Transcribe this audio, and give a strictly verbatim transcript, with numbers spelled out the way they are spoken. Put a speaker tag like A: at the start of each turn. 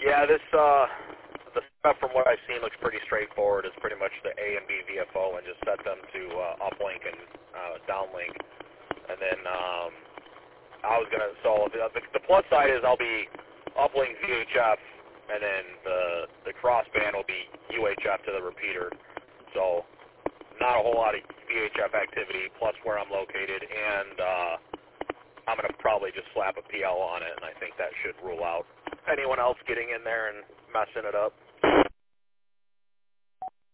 A: Yeah, this, uh, the stuff from what I've seen looks pretty straightforward. It's pretty much the A and B V F O and just set them to uh, uplink and uh, downlink. And then um, I was going to, so the, the plus side is I'll be uplink V H F, and then the, the crossband will be U H F to the repeater. So not a whole lot of V H F activity, plus where I'm located, and uh, I'm going to probably just slap a P L on it, and I think that should rule out anyone else getting in there and messing it up.